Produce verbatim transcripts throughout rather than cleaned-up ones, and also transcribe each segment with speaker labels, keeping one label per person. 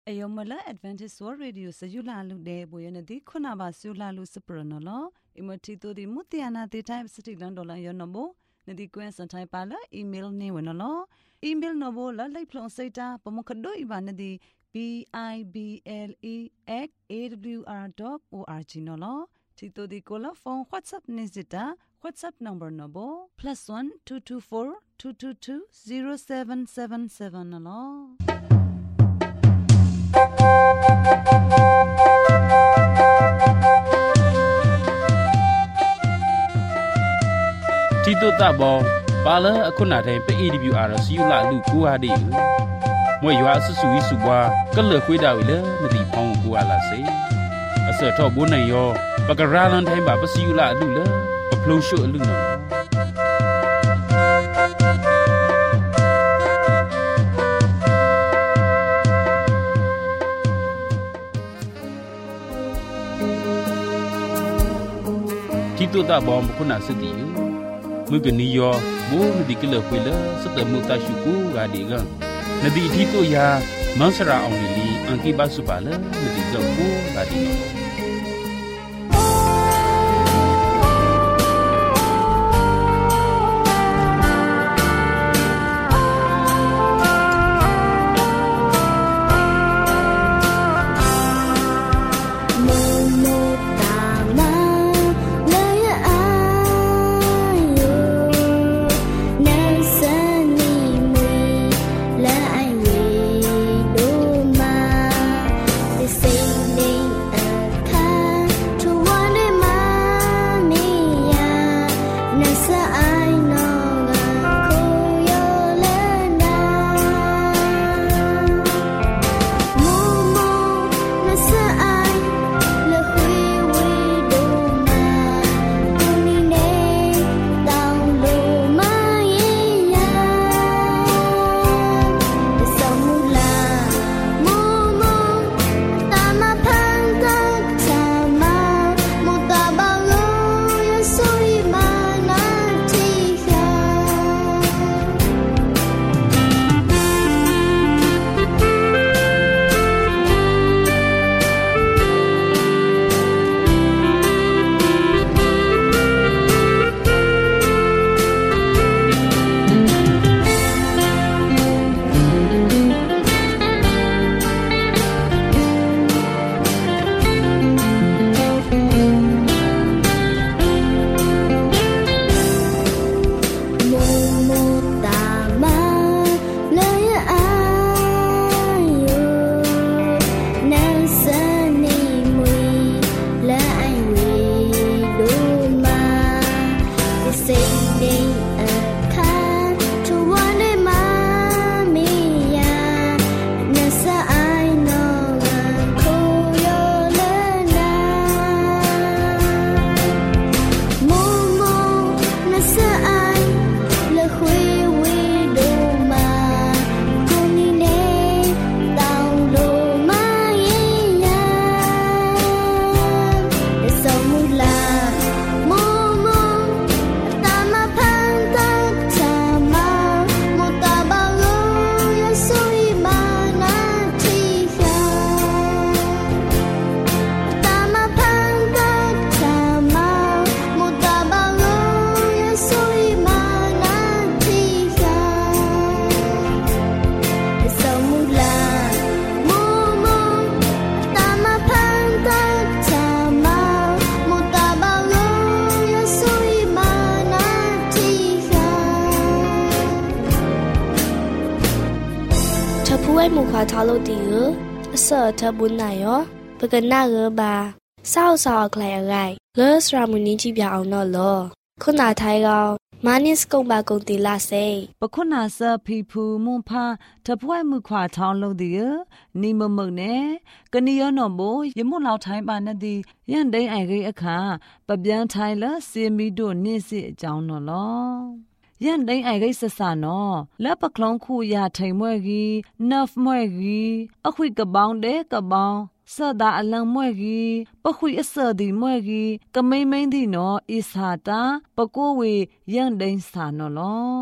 Speaker 1: Ayomala Adventist World Radio Sayula Lude Boyanadi Kunaba Sula Lucipranola, Imotito di Mutiana the time city Landola Yonobo, Nadi Gwen Santai Pala, email Newanolo, email Novola, like Plon Seta, Pomokado Ibanadi, B I B L E at A W R dot org Nolo, Tito di Cola phone WhatsApp Nizita, WhatsApp number Nobo, plus one two two four two two two zero seven seven seven Nolo.
Speaker 2: Tito tabo pala akuna de pe A W R su la lu ku ha de mo ywa su su wi su bwa ka le khwe da wi le na di phong ku ala se asa tho bo nai yo pa ka ra lan thai ba pa su la lu le pa phlo shu lu no Tito tabo akuna se di Mugani yo, mo nadi kila kwila, serta muta syukur gadi gang. Nadi itu ya, mansara onili, angki basu pala, nadi gampu gadi no.
Speaker 3: Mu kha thalo ti ge sa tha bun na yo pa ka na ge ba sao sao klai agai ge sra mu ni ji pya aung no lo khuna thai ga manis kong ba kong ti la se
Speaker 1: pa khuna sa phi phu mu pha tha phwai mu khwa thao lo di ge ni mo mo ne ka ni yo no bo ye mo lao thai ba na di yan dai ai ge akha pa byan thai la se mi do ni si a jaung no lo yan dai ai gai sa sa no la pa klong khu ya thai mwe gi nerve mwe gi a khwi ka baung de ka baung sa da alang mwe gi pa khwi a sa di mwe gi ka mai mai di no isa ta pa ko we yan dai sa no lo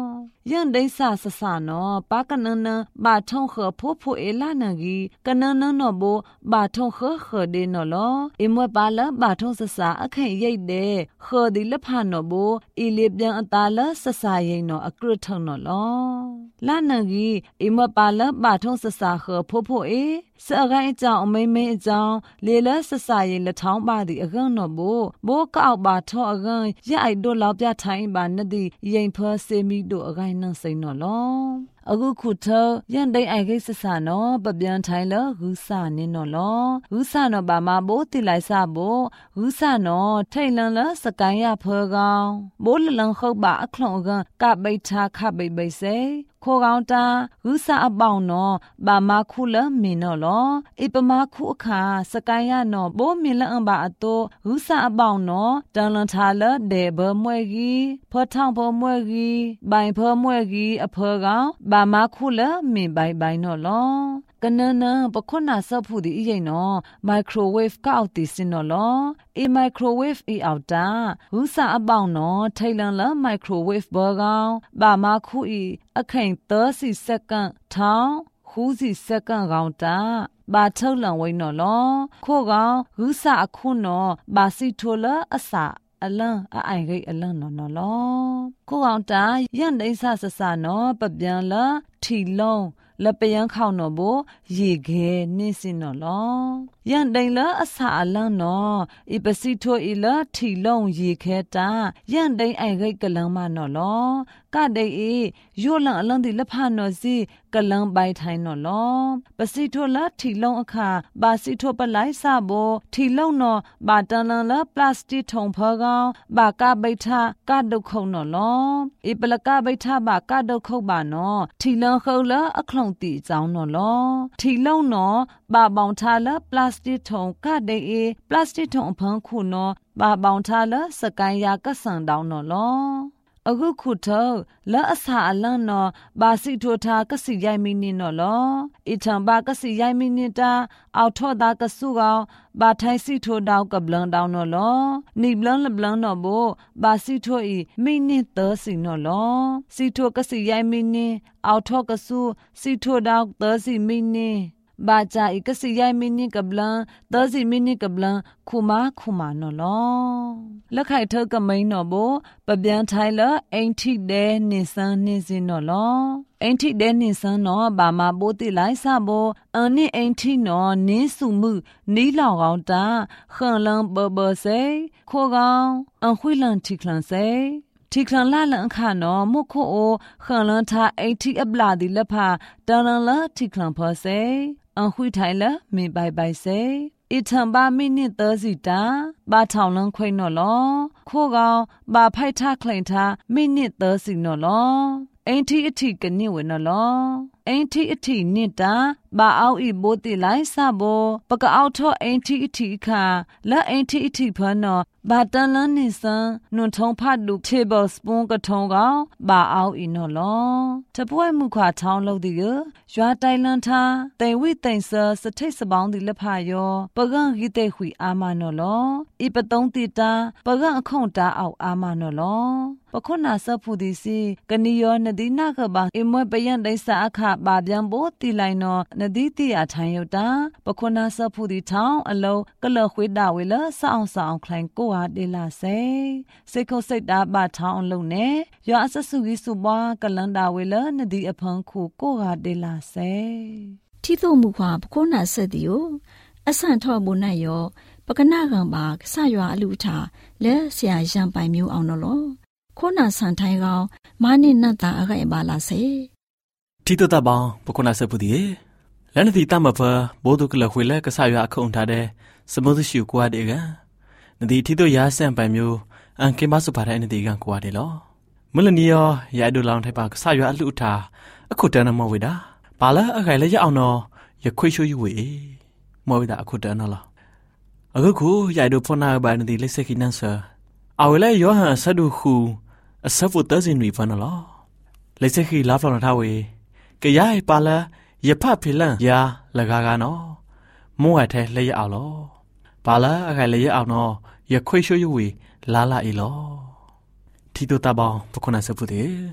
Speaker 1: ยังได้สาสสาเนาะปากันนนบาท่องเขอพบผู้เอลานังกีกันนนเนาะโบบาท่องเขอเขอเดเนาะลอเอมวปาละบาท่องสสาอไข่ใหญ่เดเขอดิละพาเนาะโบอีเลบยังอตาละสสายิงเนาะอกรุทังเนาะลอลานังกีเอมวปาละบาท่องสสาเขอพบผู้เอสะไกအကြောင်းအမိမင်းအကြောင်းလေလဆဆာရင်လက်ထောင်းပါသည်အကန့်နော်ဘိုဘိုးကောက်ပါထောအကန့်ရအိုက်တို့လောက်ပြထိုင်းပါနသည်ရင်ဖောစေမီတို့အကိုင်းနှံစိန်နော်လောအခုခုထရန်တိတ်အိုက်ခိဆဆာနော်ပပြန်ထိုင်းလဂူစာနင်းနော်လောဂူစာနော်ဘာမဘိုးတိလိုက်စဘိုးဂူစာနော်ထိတ်လန်လစကိုင်းရဖောကောင်ဘိုးလလန်ခုတ်ပါအခလုံအကန့်ကပိတ်ထားခပိတ်ပိတ်စေခိုးကောင်းတာဂူစာအပေါင်းနော်ဘာမခုလမင်းနော်လောအပမာခုအခါစကိုင်းရနော်ဘိုးမင်းလအံပါအတိုဂူစာအပေါင်းနော်တန်လန်ထားလဒေဘမွဲကြီးဖောထောင်းဖောမွဲကြီးဘိုင်ဖောမွဲကြီးအဖောကောင်ဘာမခုလမင်းဘိုင်ဘိုင်နော်လောကနနပခုနာဆပ်ဖူဒီအိယနော်မိုက်ခရိုဝေ့ကောက်တီစင်နော်လောအမိုက်ခရိုဝေ့အီအောက်တာဟူစာအပေါင်းနော်ထိုင်လန်လမိုက်ခရိုဝေ့ဘောကောင်ဘာမခုဤအခန့်သirtyစက္ကန့်ထောင်းဟူစီစက္ကန့်ကောင်တာဘာထုတ်လန်ဝိနော်လောခို့ကောင်ဟူစာအခုနော်ဘာစီထိုလအစာအလန်အအိုင်ဂိတ်အလန်နော်နော်လောခို့ကောင်တာရန်ဒိဆဆဆနော်ပပြန်လထီလုံးလပယံခေါနော်ဘရေခဲနင်းစင်နော်လောရန်တိုင်လအဆာအလန်နော်အပစီထိုအီလထီလုံးရေခဲတာရန်တိုင်အိုင်ဂိတ်ကလန်မနော်လောကဒေးအေယောလန်အလန်ဒီလဖာနော်စီကလန်ပိုင်ထိုင်နော်လောပစီထိုလထီလုံးအခါဘာစီထိုပလိုက်စဘောထီလုံးနော်ဘာတန်လန်လပလတ်စတစ်ထုံဖောကောင်ဘာကပိထကဒုတ်ခုံနော်လောအပလကပိထဘာကဒုတ်ခုံပါနော်ထီလန်ခုံလအခလုံတီအကြောင်းနော်လောထီလုံးနော်ဘာပေါင်ထားလပလတ်စတစ်ထုံကဒေးအေပလတ်စတစ်ထုံအဖန်းခုနော်ဘာပေါင်ထားလစကိုင်းယာကဆန်တောင်းနော်လောအခုခုထောလဲအစာအလန်နော်ဘာစီထိုထားကစီရိုင်မီနီနော်လောအထံဘာကစီရိုင်မီနီတာအောက်ထောတာကဆုကောင်ဘာထိုင်စီထိုတောက်ကပလန်တောင်းနော်လောနိပလန်လပလန်နော်ဘိုဘာစီထိုဤမိနစ်သစီနော်လောစီထိုကစီရိုင်မီနီအောက်ထောကဆုစီထိုတောက်သစီမိနစ်ဘာကြိုက်ကစီရိုင်မီနီကပလန်သစီမိနစ်ကပလန်ခုမာခုမာနော်လောလက်ခိုက်ထောက်ကမိန်နော်ဘိုပပြန်ထိုင်လအင်ထိတဲနေစန်းနေစင်နော်လောအင်ထိတဲနေစန်းနော်ဘာမဘိုးတိလိုက်စဘောအန်နိအင်ထိနော်နင်းစုမှုနီးလောင်ကောင်တာခွန်လန်ဘဘစေခိုကောင်အန်ခွေလန်ထိခလန်စေทีคลังล่าลังขานอมุโคโอขังลังทาไอทีอับลาดิละพาตานลังละทีคลังพอเซอันหุยไทยละมีบายบายเซอีทังบามินิเตอร์สิตาบาထောင်လန်းခွိနော်လောခိုးကောင်ဘာဖိုက်ထခလိန်ထားမိနစ်သစီနော်လောအင်တီအထီကနစ်ဝနော်လောအင်တီအထီနစ်တာဘာအောက်ဤဘိုးတိလိုက်စဘောပကအောက်ထောအင်တီအထီခါလက်အင်တီအထီဖနော်ဘာတန်လန်းနေစံနွန်ထုံဖတ်လူ table spoon ကထုံကောင်ဘာအောက်ဤနော်လောတပွဲမှုခွာထောင်းလို့ဒီကရွာတိုင်လန်းထားတိန်ဝိတိန်ဆာစထိတ်စပေါင်းဒီလက်ဖာယောပကန့်ဂီတဲ့ခွေအာမနော်လောဤပတုံးတိတာပကန့်အခုံတာအောက်အာမနော်လောပခုနာဆဖူဒီစီကနီယောနဒီနာကဘာအမွေပယန်ဒိစာအခဘာပြန်ဘိုတီလိုက်နော်နဒီတီယာထိုင်ယတာပခုနာဆဖူဒီထောင်းအလုံးကလခွေးတာဝေလဆောင်းဆောင်းခလိုင်ကိုဟာဒေလာစေစိတ်ခုစိတ်တာဘာထောင်းအလုံးနဲ့ရွာအဆဆူကြီးစုပွားကလန်တာဝေလနဒီအဖန်းခုကိုဟာဒေလာစေ
Speaker 4: တီတို့မူခွာပခုနာဆက်ဒီကိုအဆန်ထော့ဘုန်နဲ့ရောပကနာကံပါဆရွာအလူထားလဲဆရာရံပိုင်မျိုးအောင်တော့လောခိုးနာဆန်ထိုင်ကောင်မာနိနတ်တာအခိုင်ပါလာစေ
Speaker 5: တီတတဘောင်ပခုနာဆပူဒီလန်တီတမဖဘိုဒုကလခွေလကဆရွာအခုံထားတဲ့စမုသရှုကွာတဲ့ကနဒီတီတို့ရာဆန်ပိုင်မျိုးအန်ကေမဆုပါတဲ့နဒီကကွာတယ်လောမလနီယောရိုက်ဒူလောင်ထိုင်ပါကဆရွာအလူထားအခုတန်းနမဝေတာဘာလဲအခိုင်လဲရအောင်တော့ရခွေရှိုးယူဝေမောဝေတာအခုတန်းနော်အခုခုရိုက်ဒူဖနာဘာနဒီလက်စခိနန်ဆာအဝလဲယောဟန်ဆဒူခုအစဖုတဇင်ရီဖနလောလက်စခိလာဖလောင်ထားဝေကရိုင်ပါလာရဖဖိလန်ယာလကားကနော်မုံဝထဲလဲရအောင်လောဘာလာအခိုင်လဲရအောင်နော်ရခွေရှိုးယူဝေလာလာအီလောတီတိုတဘောင်ပခုနာစဖုတေ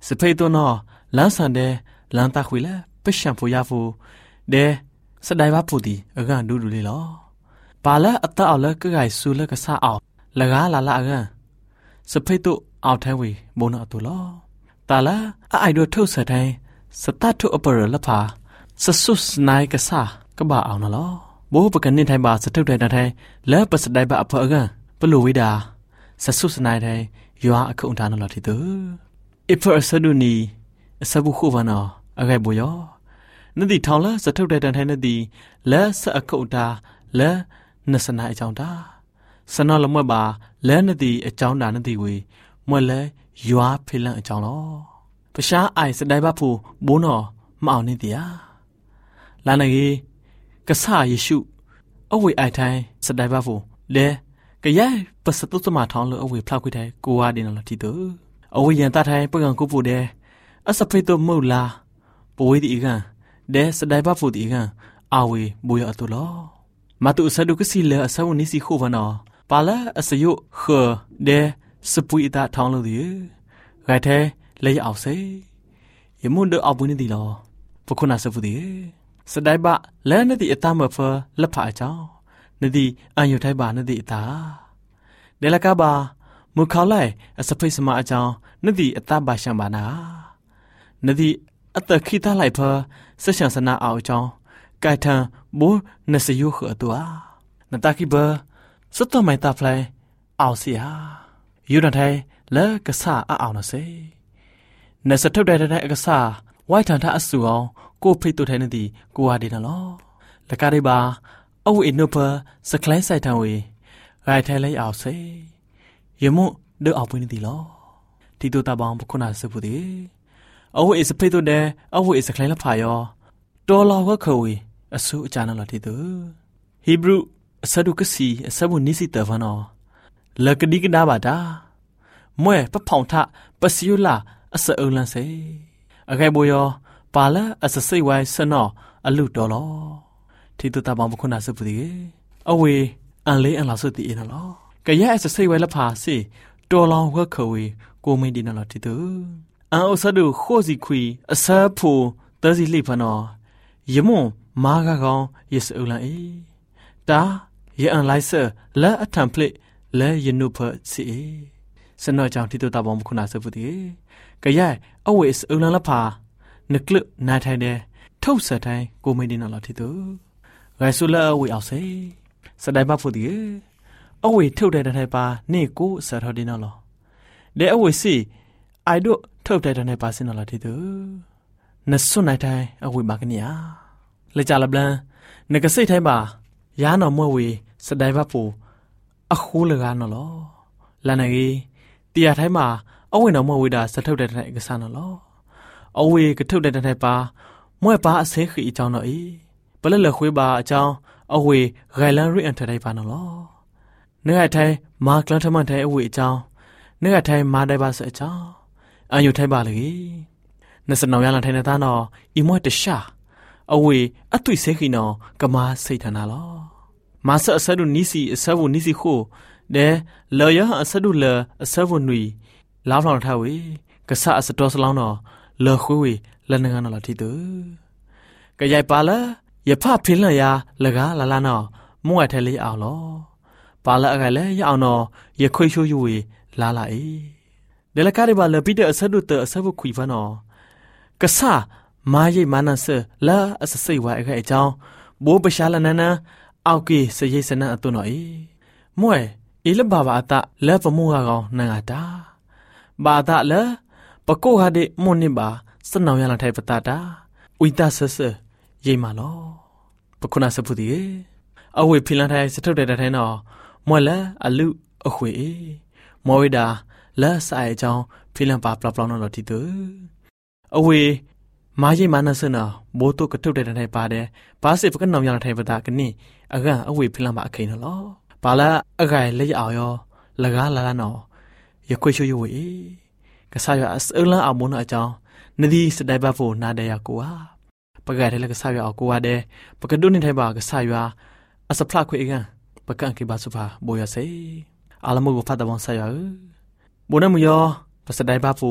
Speaker 5: สเปตัวน้อหลังสันเดหลังตาคุยละไปช่างผู้ยาฟูเดสดายว่าผู้ดีเอกันดูดูเลยล้อปาละอัตตาเอาละก็ไก่สูละก็ซาเอาละกาละละเอกันสเปตัวเอาแทวีโบนเอาตัวล้อตาละไอโดทุสะไทสตาร์ทุอเปอร์ละพาสสุสนายก็ซาก็บ่าเอานะล้อโบปกันนินไทยบาสะทุกได้นะไทยแล้วปัสดายบาอเปอร์กันปลูวิดาสสุสนายไทยยัวอคุนทานละทีตัวอิเปอร์สะดุนีสบุคูวานออะไรบุยอนั่นดีทองละสะทุกได้ดันไทยนั่นดีและสะอคุตาและนัสนาไอจองตาสนอละเมื่อบาและนั่นดีไอจองดานั่นดีวีเมื่อและยัวพิลังไอจองล้อประชาไอสดายบาผูบุนอมาเอานี่เดียลานากีกษาเยซูเอาไว้ไอไทยสดายบาผูเลก็ยัยปัสตุสมาทองเลยเอาไว้พลากุไทยกูว่าดีนั่นละทีเตอเอาไว้ยันตาไทยเปิงกูปูเดอสัพเพตัวมูลาป่วยดีกันเดสดายบาฟูดีกันเอาไว้บุยอตุลอมาตุสะดุกสิเลอสาวนิสิคูวันอปาละอสยุเขอเดสปุยตาทองเลยดีไงเทเลยเอาเซยมุนเดอเอาบุญดีลอพวกคนอาศัยฟูดีสดายบาและนดีตามมาเฟอละผาเจ้านดีอันอยู่ไทยบานดีตาเดลกาบามุขาวไลอสัพเพสมาเจ้านดีตาบาชังบานานดีอัตคิตาไลเพอเสชังสนาเอาจองกายทางบูนสยุเขอตัวนตาคิเบอสุดต่อไม่ตาเพลเอาเสียอยู่ในไทยและกษาเอาหน่ะสิในสตุได้ได้กษาไว้ทางท่าอสูรกูพริตัวไทยนั่นดีกูว่าดีนะล้อและการได้บาเอาอินโนเพอสคลายใส่ทางวีไอ้ไทยเลยเอาสิยมุเดือเอาไปนั่นดีล้อที่ตัวตาบองบุคคลอาศัยผู้ดีเอาไว้สเปตัวเดเอาไว้สคลายละพายอตัวเราก็เคยอสูจานันละทีตัวฮีบรูสะดุกสีสะบุนิสิเตอร์วันอเลิกดีกันดาบาดาเมื่อพระพงทะปัสยุลาอสเอลันเซอะไรบุยอปาละอสเซไว้สนออลุดอลอที่ตัวตาบองบุคคลอาศัยผู้ดีเอาไว้อันเล่อันลาสุติเองลอกะยะอสเซไว้ละพาสิตัวเราก็เคยกูไม่ดีนั่นละทีตัวอันอุสดุโคสิคุยอสผูเตอร์สิลิพานอยมุมากะกองยสอุลันเอตายอันไลเซอร์และอัตัมเพลและยนุเพอสิเอสนอจังที่ตัวตาบองคุณอาศัยฟุติก็ย่ายเอาไว้สอุลันละพานึกลึกนายไทยเดทุกเสไทยกูไม่ดีนั่นละที่ตัวไรสุละเอาไว้เอาเซสดายบ้าฟุติเอาไว้ทุกได้ไทยปานี่กูเสทอดีนั่นหรอเดี๋ยวเอาไว้สิไอดูทุกได้ไทยปาสินั่นละที่ตัวนัสสุนายไทยเอาไว้มากเนี่ยเลยจ่าลับลันนึกสิไทยบ่ายานอมวยสดายบ้าปูอคูเลกานอลอลานากีตียาไทยมาเอาไว้นอมวยดาสะทุได้ไทยก็สานอลอเอาไว้กระทุได้ไทยปามวยปาเสขีอีจาวหน่อยปะเลเลคุยบาเจ้าเอาไว้ไกลันรีอันไทยปานอลอเนื้อไทยมากลันทมันไทยเอาไว้เจ้าเนื้อไทยมาได้บาเสเจ้าอายุไทยบาเลยนัสนอยาลันไทยนาตานออีมวยเตชาเอาไว้อัตุยเสขีนอกมาเสยธนาลอมาสะสะดุนิสีสะวุนิสีโคเดเลยะสะดุเลสะวุนุยลาวลองทาวีกะสะสะตอสลองนอเลคุยละนงานอลทิเตกะยายปาละยะพะพินละยาละกาละละนอมวยไทยเลยเอาลอปาละอะไกเลยยะเอานอยะคุยโชยุวีลาลาเอเดละกาดิบาเลปิเดอสะดุเตอสะวุคุยฟานอกะสะมาเยมานันเซละอสะสิวะไอ้ไอ้จองโบปะชาละนันนะเอากีเสยสนะตัวหน่อยมวยอีลบาบาตะและปมูกากองนางอาตาบาตะและปะโกฮาเดมุนิบาสนองยาลันไทยปตาตาอุยตาเสเสเยมาลอปะคุณาสพุติเอาไว้พิลันไทยสะทุได้ไทยนอมวยและอลุอขวยมวยดาและสายจองพิลันปาปลาปลอนอติเตอเอาไว้มาเยมานันเสนาโบโตกระทุได้ไทยปาเดปาสิฟกันนองยาลันไทยปตากันนี่အကန်အဝေဖိလံပါအခိန်နော်ဘာလာအကန်လေအောင်ရောလကားလာလာနော်ရခွေချိုယဝေကဆာရအစလန်အမွန်အကြောင်းနဒီစတိုင်ဘတ်ဖို့နားတယ်ရကိုဟာပကတဲ့လကဆာရအောင်ကိုဟာတဲ့ပကဒုန်နေထိုင်ပါကဆာရအစဖလာခွေအကန်ပကန်ကေပါစုဖာဘိုရစေအလမကိုဖတ်တဲ့ဝန်ဆာရဘုန်နမယောပစတိုင်ဘတ်ဖို့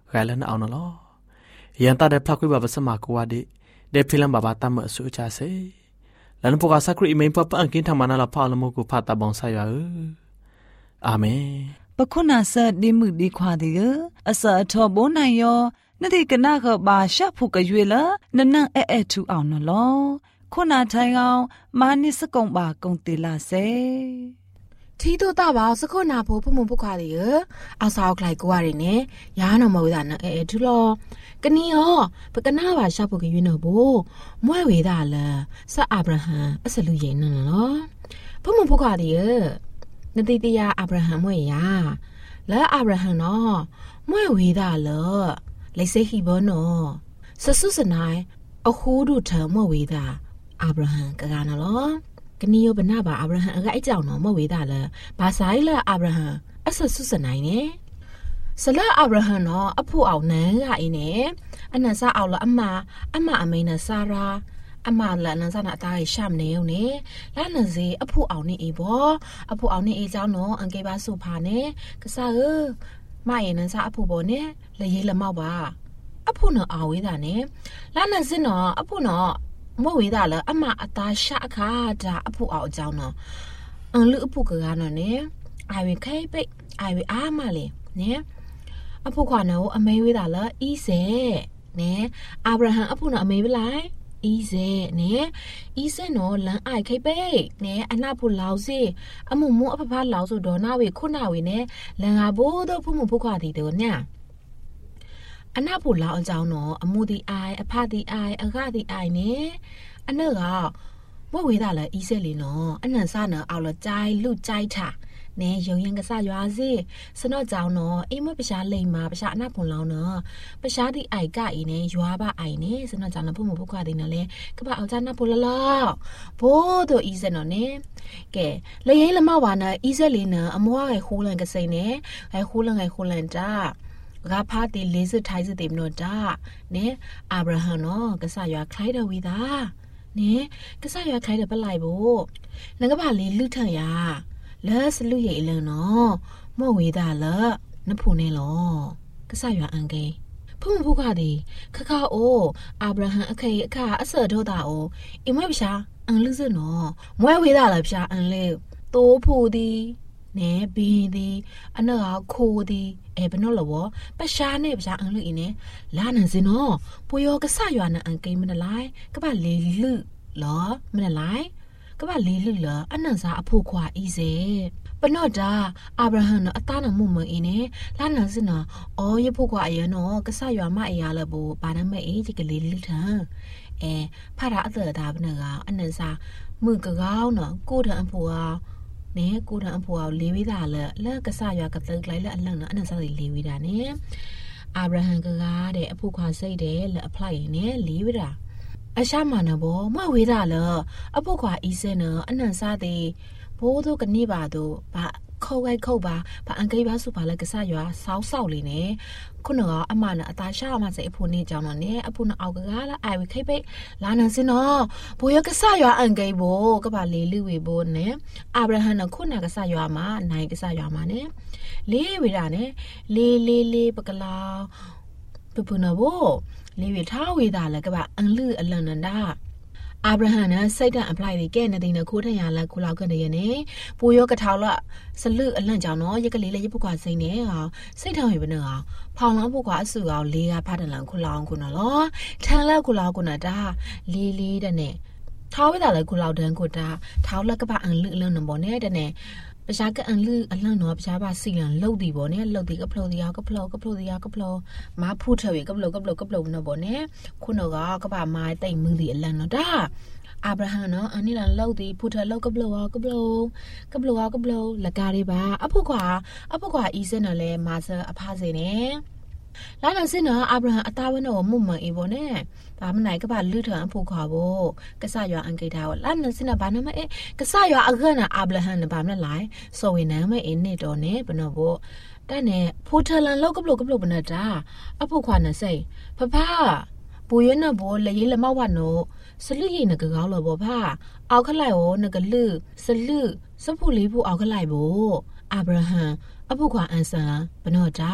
Speaker 5: ไกลแล้วเอาเนาะยันตาได้พลักวิบาบสมากูว่าดิได้พิลัมบาบาตามสุจาเซแล้วพวกอาสักรีเมนพบอังกินทำมานาลาพาลโมกุพาตาบองไซยาเออาเม
Speaker 1: ปะคุณอาเสดิมุดีควาดิเออเสทอโบนายอนาทีกนาก็บาชะผูกกะยวยละนันนังเอเอทูเอาเนาะลอคุณอาไทยเอามานิสกงบากงติลาเซ
Speaker 6: ทีตัวตาบ่าวสกุนาโพพมุมพุกาดิเอเอาสาวไกลกว่าริเนยานามาวิดานะเอเอทูลอกะนียอปะกะนาบาชะผูกกะยวยเนาะโบมวยเวดาละซะอับราฮัมอสลุเยนนลอพมุมพุกาดิเอนาติติยาอับราฮัมมวยยาและอับราฮัมเนาะมวยเวดาละไลเซฮิบโนสสุสนายอคูดูเธอมวยเวดาอับราฮัมกะกานะลอกะนียบนาบาอับราฮัมก็ไอ้เจ้าเนาะมวยเวดาละบาไซละอับราฮัมอสสุสนายเนสละอับราฮัมเนาะอผู้เอานังอะอีเนอันนั้นซะเอาละอัมมาอัมมาอเมนะซาราအမလာနန်စနာတားရှမ်နေုံနေလာနန်စီအဖို့အောင်နေအေဘောအဖို့အောင်နေအေကြောင်းနော်အန်ကေပါစုဖာနေကစားရမယေနန်စာအဖို့ဘောနေလေရေးလမောက်ပါအဖို့နော်အာဝေးတာနေလာနန်စင်နော်အဖို့နော်မဝေးတာလေအမအသားရှာအခါဒါအဖို့အောင်အကြောင်းနော်အန်လူအဖို့ကကနော်နေအိုင်ဝေခဲပိတ်အိုင်ဝေအားမလေနေအဖို့ခွာနော်အမေဝေးတာလေအီးစေနေအာဗြဟံအဖို့နော်အမေဝေးလိုက်อีเซเนี่ยอีเซเนาะลันไอไข่เป้เนี่ยอนาผู้ลาวซิอมุมุอพพาลาวสุดอนาเวคุนาเวเนี่ยลังอาโบโดผู้มุผู้ขวาติเดเนี่ยอนาผู้ลาวအကြောင်းเนาะอมุติไออภาติไออะกะติไอเนี่ยอันเนกะบ่เวดาละอีเซเลยเนาะอันนั้นซะเนาะเอาละใจลุใจถ่าเนี่ยยงยังกะซะยาซิสนอကြောင်းเนาะเอมปะชาလိมมาปะชาอนาผลลาวเนาะปะชาติไอกะอีเนี่ยยัวบะไอเนี่ยสนอကြောင်းเนาะผู้หมู่ผู้ขวาติเนาะเลกะบะเอาจานาผลละโบโดอีเซเนาะเนี่ยแกละยิละมาว่านะอีเซเลยเนาะอมัวไอ้คูลันกะไสเนี่ยไอ้คูลันไอ้คูลันจ้ากะพาติเลซึไทซึติมเนาะจ้าเนี่ยอับราฮัมเนาะกะซะยัวคล้ายดาวีดาเนี่ยกะซะยัวคล้ายดะปะไลโบแล้วก็บะเลลึทันยาလဲစလူရဲ့အလန်နော်မော့ဝေးတာလဲနဖူနေလောကဆရွာအန်ကေဖုံဖုခါဒီခခအိုအာဗြဟံအခေအခါအဆောဒေါတာအိုအမွဲပရှာအန်လူစနော်မွဲဝေးတာလဲပရှာအန်လေတိုးဖူဒီနဲဘင်းဒီအနောခိုဒီအဲဘနောလောပရှာနေပရှာအန်လူအင်းနေလာနန်စနော်ပူယောကဆရွာနအန်ကေမနလိုက်ကပလေလူလောမနလိုက်ကဘာလေးလူလာအနန်စာအဖို့ခွာအီးစေပနော့တာအာဗြဟံနော်အသားနမှုမအင်းနေလာနန်စနော်အော်ရဖို့ခွာအရနော်ကဆရွာမအရာလဘူဘာနမဲအေးဒီကလေးလူထံအဲဖရာအသက်တာဘနကအနန်စာမှုကကောင်းနော်ကိုတန်အဖို့ဟာနဲကိုတန်အဖို့ဟာလေးဝေးတာလဲလက်ကဆရွာကတုတ်လိုက်လက်အလန့်နော်အနန်စာလေးဝေးတာနဲအာဗြဟံကကားတဲ့အဖို့ခွာစိတ်တယ်လက်အဖလိုက်နေလေးဝေးတာအရှာမနဘောမဝေးတာလအပုတ်ခွာအီးစဲနအနန်စားတဲ့ဘိုးတို့ကနေပါတို့ဘာခေါ်ခိုက်ခုတ်ပါဘာအန်ကိပါစုပါလကဆရွာစောက်ဆောက်လေးနဲ့ခုနကအမနအတာရှာအမစိအဖို့နေကြောင်းတော့နဲ့အဖို့နအောက်ကကလာအိုင်ဝခိပိတ်လာနန်စင်နော်ဘိုးရကဆရွာအန်ကိဘိုကပါလေးလူဝေဘိုနဲ့အာဗြဟံနခုနကဆရွာမှာနိုင်ကဆရွာမှာနဲ့လေးဝေတာနဲ့လေးလေးလေးပကလာပပနဘောလေးဝထားဝေတာလည်းကပါအန်လူအလန်နန္ဒာအာဗြဟံနဲ့စိတ်တန်အပလိုက်ကဲတဲ့နေနဲ့ခိုးထရလာခိုးလောက်ကနေရနေပူရောကထောက်လစလူအလန့်ကြောင့်နော်ရက်ကလေးလေးရပုကွာစိမ့်နေဟာစိတ်ထောင်ရပနေဟာဖောင်လောင်းပုကွာအဆူအောင်လေးကဖတ်တယ်လန်ခိုးလောက်ခုနော်လောထန်လက်ခိုးလောက်ခုနတာလေးလေးတဲ့နဲ့ထောက်ဝေတာလည်းခိုးလောက်တန်းကိုတာထောက်လက်ကပါအန်လူအလန့်နဘောနဲ့တဲ့နဲ့ပရှာကအန်လူအလန့်နော်ပရှာပါစီလန်လှုပ်ဒီဘောနဲ့လှုပ်ဒီကဖလို့ဒီယာကဖလို့ကဖလို့ဒီယာကဖလို့မဖူးထွေကဖလို့ကဖလို့ကဖလို့နော်ဘောနဲ့ခုနော်ကကပါမိုင်းတိတ်မှုဒီအလန့်နော်တာအာဗြဟံနော်အနိလန်လှုပ်ဒီဖူးထွေလှုပ်ကဖလို့ကဖလို့ကဖလို့ကဖလို့လကားလေးပါအဖို့ခွာအဖို့ခွာအီးစင်နော်လဲမာဆာအဖားစေနဲ့လာနစင်နော်အာဗြဟံအသားဝဲနော်မှုမအေဘောနဲ့ဘာမနိုင်ကပါလူထံအဖို့ခွာဘောကဆရွာအန်ကိတာဘောလာနစင်နော်ဘာနမအေကဆရွာအခနအာဗြဟံနော်ဘာမလိုက်စောဝေနမ်းမဲအင်းနေတော်နဲ့ဘနော်ဘောတဲ့နဲ့ဖိုထလန်လောက်ကပလို့ကပလို့ဘနတာအဖို့ခွာနစိဖဖဘူရနဘောလေရလမဝနောစလူရိနကကောင်းလောဘောဖအောက်ခလိုက်ရောနကလူစလူစဖူလေးဖူအောက်ခလိုက်ဘောအာဗြဟံအဖို့ခွာအန်ဆန်ဘနော်တာ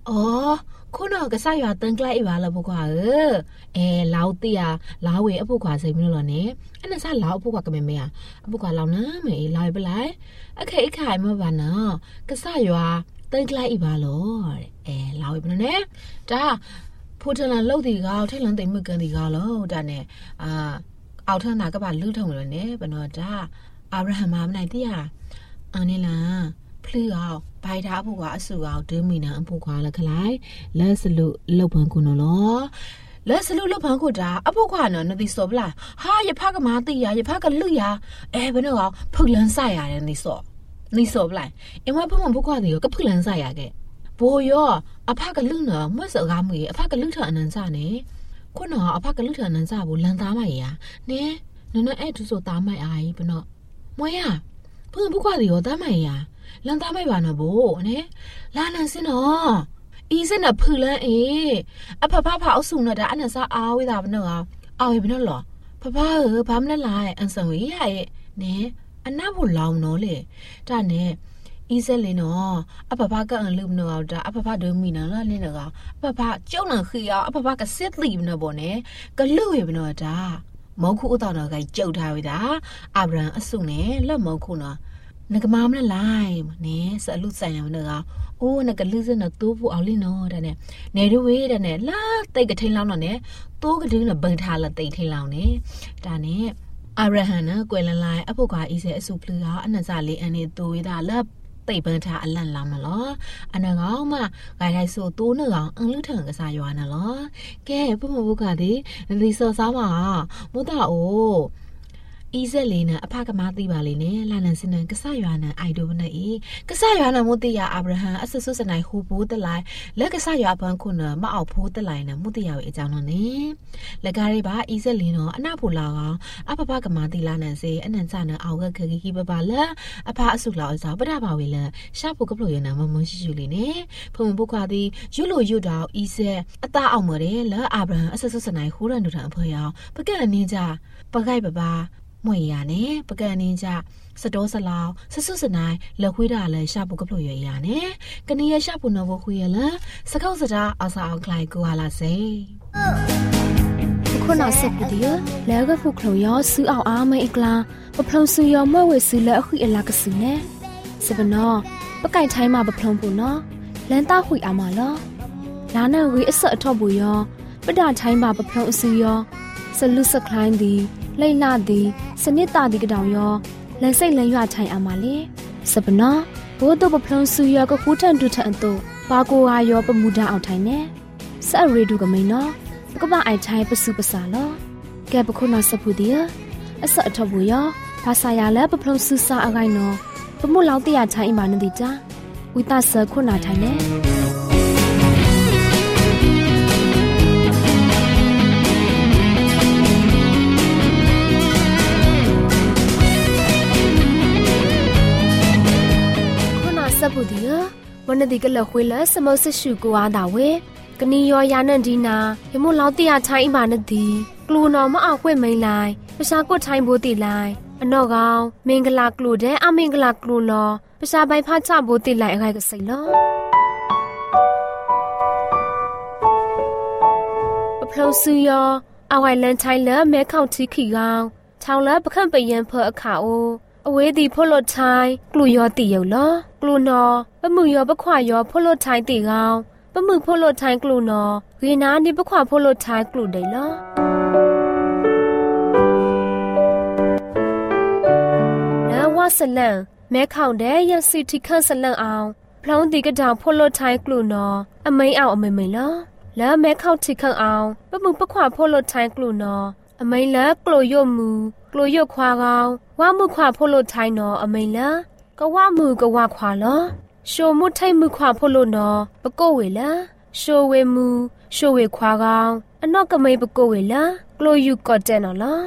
Speaker 6: อ๋อခုနကစားရွာတန်ကလိုက်ပါလားဘကွာအဲလောက်တီးရလာဝေအဖို့ခွာစိတ်မလို့နဲ့အဲ့နဲ့စားလောက်အဖို့ခွာကမဲမဲအဖို့ခွာလောက်နာမဲလာပလိုက်အခက်အခါမဘာနော်ကစားရွာတန်ကလိုက်ပါလို့အဲလာဝေဘနနဲ့ဒါဖိုးထန်လာလောက်တီကောထဲလန်တိမ်မကန်တီကောလို့ဒါနဲ့အာအောက်ထနာကပါလူထုံလို့နဲ့ဘနော်ဒါအာဗြဟံမမနိုင်တီးရအန်နီလာဖလီအောင်ဘိုင်ထားဖို့ကအဆူအောင်ဒင်းမီနာအဖို့ခွာလက်ခလိုက်လက်စလုလောက်ပန်ကုနော်လောလက်စလုလောက်ပန်ကုတာအဖို့ခွာနော်နတိစောပလားဟာရဖကမာတိရရဖကလူရအဲဘယ်တော့ဖုတ်လန်းဆိုင်ရတယ်နိစောနိစောပလားအမဖုံဖို့ခွာတယ်ကဖုတ်လန်းဆိုင်ရခဲ့ဘိုရောအဖကလူနော်မွတ်စောကားမွေအဖကလူထအနန်စနေခုနော်အဖကလူထအနန်စဘူးလန်သားမရနဲနော်နော်အဲ့သူဆိုသားမိုက်အားဘနော်မွေရဖုံဖို့ခွာတယ်ရောသားမိုက်ရလန်သားမိုက်ပါနော်ဘို့နဲလာလန်စင်နော်อีเสนဖူလန်အေအဖဖဖအဆုနော်ဒါအနဆာအားဝေးတာဘနော်အော်ဘနော်လောဖဖဘာမလဲလာအန်ဆန်ဝေးရရဲ့နဲအနာဖို့လောင်းနော်လေဒါနဲ့อีเสလေနော်အဖဖကအန်လူမနော်ဒါအဖဖဒိုမီနော်လာလင်းနော်အဖဖကျုံနခီအောင်အဖဖကစစ်လီမနော်ဘောနဲကလူဝေဘနော်ဒါမောက်ခုဥတော်နော်ကကြုတ်ထားဝေးတာအဗရန်အဆုနဲ့လက်မောက်ခုနော်နကမာမနဲ့လိုက်နဲဆအလူဆိုင်ရမနော်အိုးနကလူစနတိုးဖို့အောင်လင်းနော်တဲ့နဲ့နေရဝေးတဲ့နဲ့လာတိတ်ကထိန်လောင်းတော့နဲ့တိုးကဒင်းနဲ့ဘန်ထားလာတိတ်ထိန်လောင်းနဲ့ဒါနဲ့အာရဟန်နော်ကွယ်လန်လိုက်အဖို့ကအီးစဲအစုဖလူဟာအနဇာလေးအန်နေတိုးဝေးတာလက်တိတ်ပန်းထားအလန့်လောင်းမလောအနကောင်မဂိုင်တိုင်းဆိုတိုးနေကောင်အန်လူထန်ကစားရွာနော်လောကဲဘုမဘုကဒီဒီစောစားမှာမတာအိုอีเซเลนะอภากมาติบาเลยเนี่ยลานันสินันกษะยานันไอโดบนะอีกษะยานันมุติยาอับราฮัมอสสุสนัยฮูโบตะไลและกษะยาบันคุนะมะออกโพตะไลนะมุติยาเวอจังနော်เนี่ยและกาเรบาอีเซเลเนาะอนาโพลาကောင်အဖဖကမာတိလာနန်စေအနန်စနအောက်ကခခခိပပလာအဖအဆုလာအစားပဒပါဝေလရှာဖို့ကပလို့ရနမမရှိရှိလေးနဲ့ဖုံဘုခွာသည်ရွလို့ရွတောင်ဤစဲအသားအောင်မတယ်လာအာဗြဟံအစဆုစနိုင်ဟူရန်တို့ထံအဖေယောင်ပကဲ့အနေကြပကိုက်ပပါမွေရနဲ့ပကံနေကြစတောစလောင်ဆဆုစနိုင်လက်ခွေးတာလည်းရှာပုကပလို့ရရနဲ့ကနီရရှာပုနော်ဘခွေရလားစကောက်စတာအစာအောင်ခလိုက်ကိုဟာလာစေ
Speaker 3: ခုနဆက်ပဒီလဲကဖုခလို့ရဆူအောင်အားမအိကလာပဖလုံဆူရမွဲ့ဝဲဆူလက်အခုအလာကဆူနဲ့စပနောပကိုက်ထိုင်းမှာပဖလုံပူနော်လန်တာခွေအားမလောလာနဲ့ဝေအဆက်အထော့ပူရပဒထိုင်းမှာပဖလုံအဆူရဆလူစခလိုင်းဒီလိမ့်လာသည်စနစ်တာဒီကတောင်ရောလန်စိတ်လန်ရွထိုင်အမလေးစပနာဘိုးတို့ပဖလုံဆူရကခုထန်တူထန်တို့ပါကိုဟာရောပမူတာအောင်ထိုင်နေဆက်ရီဒူကမိန်နော်ကပအိုင်ထိုင်ပစုပစာလောကဲပခုနာစဖူဒီအဆက်အထဘူရောဘာသာရလဲပဖလုံဆူစာအကိုင်နော်ပမှုလောက်တရထိုင်အမနတိကြဝိတဆခုနာထိုင်နေစပုဒီဝနဒီကလခွေလစမောဆရှုကိုအားတာဝေကနီယောယာနန်ဒီနာယမလောက်တရချိုင်းပါနဒီကလူနော်မအောင်ခွင့်မိန်လိုက်ပရှာကွတ်ထိုင်းဘိုးတိလိုက်အနော့ကောင်မင်္ဂလာကလူတဲ့အမင်္ဂလာကလူလောပရှာပိုင်ဖာချဘိုးတိလိုက်အခိုက်ကစိတ်လောပဖလို့ဆူယောအဝိုင်လန်ချိုင်းလမဲခေါန့်တီခီကောင်ချောင်းလပခန့်ပယံဖေအခါအိုအဝေးဒီဖလို့ချိုင်းကလူယောတိယုံလောကလူနော်ပမှုယောပခွာယောဖလို့ထိုင်းတိကောင်ပမှုဖလို့ထိုင်းကလူနော်ဂေနာနိပခွာဖလို့ထိုင်းကလူတိလောနာဝဆလန်မဲခေါင်တဲ့ရစီတီခန့်ဆလန်အောင်ဖလုံးဒီကတောင်ဖလို့ထိုင်းကလူနော်အမိန်အောင်အမိန်မိန်လောလဲမဲခေါတီခန့်အောင်ပမှုပခွာဖလို့ထိုင်းကလူနော်အမိန်လကလူယုံမူကလူယုတ်ခွာကောင်ဝါမှုခွာဖလို့ထိုင်းနော်အမိန်လကဝမှုကဝခွာလောရှိုမှုထိုက်မှုခွာဖလို့နော်ပကို့ဝေလားရှိုဝေမှုရှိုဝေခွာကောင်အနော့ကမိတ်ပကို့ဝေလားကလိုယူကော့တဲ့နော်လား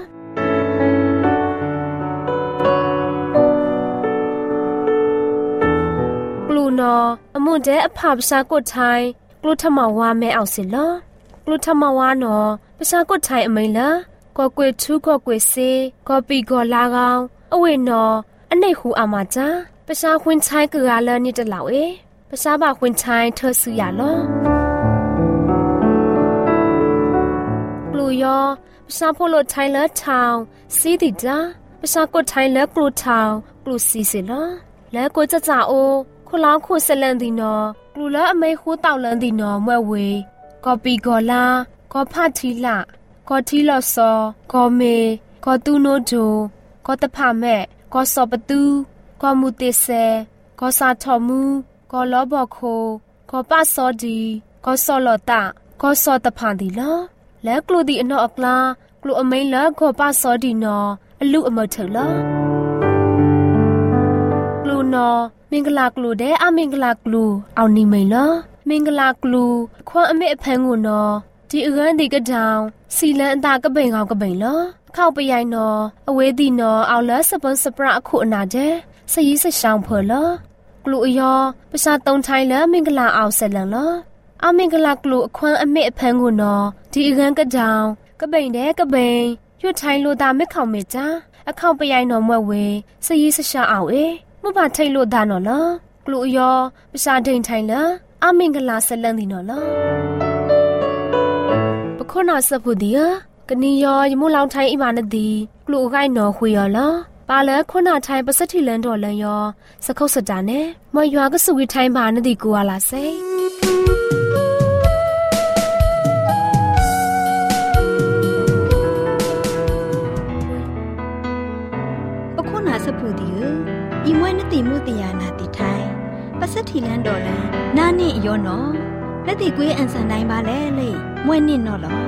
Speaker 3: ကလူနော်အမွန်တဲ့အဖပစာကုတ်ထိုင်းကလူထမဝါမဲအောင်စီလောကလူထမဝါနော်ပစာကုတ်ထိုင်းအမိန်လားကောကွေထူးကောကွေစေကောပီကောလာကောင်အဝေနော်အနေဟူအမချာပရှာခွင်းချိုင်းကရလနိတလောက်เอภาษาบาควินชายเธอสื่ออย่าล้อกลูยอภาษาโพโลไทยและชาวซีติจ้าภาษากดไทยและกลูชาวกลูซีสิละและกดจะจ่าโอคุล้อคูเซเลนดีนอกลูและอเมคูเต่าเลนดีนอเมื่อเวกอปีกอลากอพาทีละกอทีลอซอกอเมกอตูโนโจกอตะพาแม่กอสอบประตูกอมูเตเซกอซาทอมูกอล้อบอโคกอป้าซอดีกอซอลอตากอซอตะพานดีละและกลูดีอนออักลากลูอเมละกอป้าซอดีนออลูอเมเถละกลูนอมิงกลากลูเดอะมิงกลากลูเอานิเมละมิงกลากลูควาอเมอแพงูนอဒီအရန်ဒီကတောင်စီလန်အတာကပိန်ကောင်ကပိန်လောခောက်ပရိုင်နော်အဝေးဒီနော်အောက်လစပစပရအခုအနာတဲ့စရီးစရှောင်းဖော်လောကလူအယောပစာတုံထိုင်လမင်္ဂလာအောင်ဆက်လန်လောအမင်္ဂလာကလူအခွမ်းအမေအဖန်းကိုနော်ဒီအရန်ကတောင်ကပိန်တဲ့ကပိန်ရွတ်ထိုင်လို့တာမက်ခေါင်မေချာအခောက်ပရိုင်နော်မွဲ့ဝေစရီးစရှောင်းအောင်အေမဘာထိတ်လို့တာနော်လောကလူအယောပစာဒိန်ထိုင်လအမင်္ဂလာဆက်လန်ဒီနော်လောခုနစပုဒီယကနီယောယမူလောင်ထိုင်အိမာနဒီကလူဂိုင်းနော်ခွေရလာပါလဲခုနထိုင်ပစတိလန်တော်လန်ယောစခုတ်စတာနဲ့မရွာကစုဝီထိုင်ပါနဒီကိုလာစေ
Speaker 4: အခုနာစပုဒီယဤမွဲနတိမှုတယာနာတိထိုင်ပစတိလန်တော်လန်နာနိယောနော်လက်တိကွေးအန်ဆန်တိုင်းပါလေလေမွဲ့နစ်နော်လော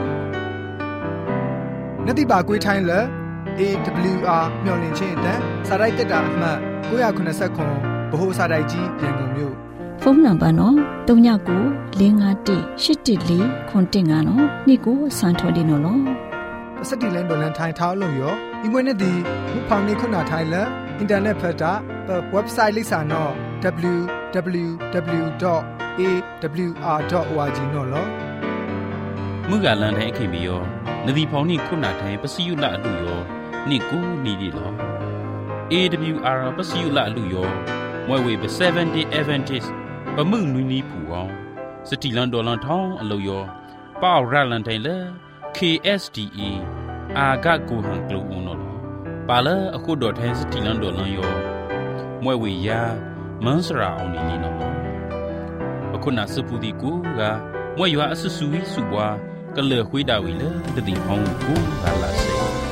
Speaker 7: နတိပါကွေးထိုင်းလေ A W R မျော်လင့်ခြင်းအတန်းစာရိုက်တက်တာအမှတ်၉၇၀ဗဟိုစာရိုက်ကြီးရန်ကုန်မြို့
Speaker 4: ဖုန်းနံပါတ်နော်၃၉ကို၄၅၁၈၁၄ခွန်တင်ငါနော်နေ့ကိုစံထော်ဒီနော်လော
Speaker 7: ပစတိလန်ဒေါ်လန်ထိုင်ထားလို့ရောဒီမွေးနေ့ဒီမဖောင်နေခုနာထိုင်လေအင်တာနက်ဖက်တာ website လိပ်စာနော် w w w dot a w r dot org နော်လော
Speaker 2: မှုကလန်တိုင်းခင်ပြီးရောနဒီဖောင်နိခုနာထိုင်ပစီယုလအလူရောနိကူနီဒီလော A W R ပစီယုလအလူရောမွဲဝေပseven day Adventist ပမှုနွီနီဖူအောင်စတီလန်ဒေါ်လန်ထောင်းအလူရောပေါရလန်တိုင်းလေ K S D A အာဂတ်ကိုဟန်ကလူဦးနော်ပါလာအခုဒေါ်ထိုင်းစတီလန်ဒေါ်လန်ရောမွဲဝေယာမန်စရာအောင်နီနီနော်အခုနာစပူဒီကူကမွဲရွာအဆဆူဝီစုပွားကလေခွေးတာဝီလေတတိဟောင်းကူလာလာစေ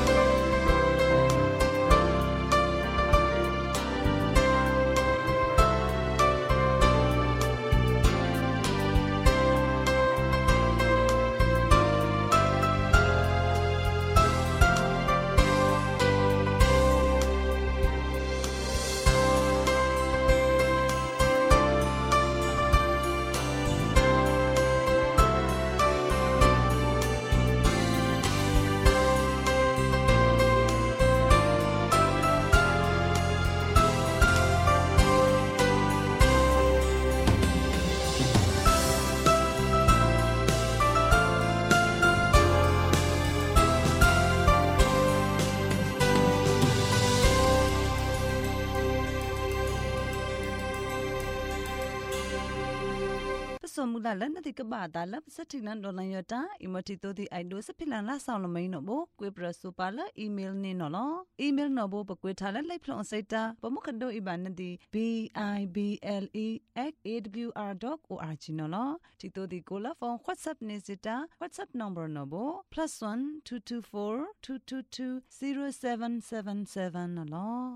Speaker 1: สมมุติแล้วนั่นที่กบ้าตาลับสักทีนั้นโดนลังยอตาอิมติตัวที่ไอดูสักพิลันละสาวละไม่หนอบุกวยประสุปาละอีเมลนี่หนอลออีเมลหนอบุปกวยทาละไล่พลองไซตาปมุขันโดอีบานนั่นที่ b i b l e at a w r dot org หนอลอที่ตัวที่กูละฟอง WhatsApp เนี่ยสิตา WhatsApp number หนอบุ plus one two two four two two two zero seven seven seven หนอลอ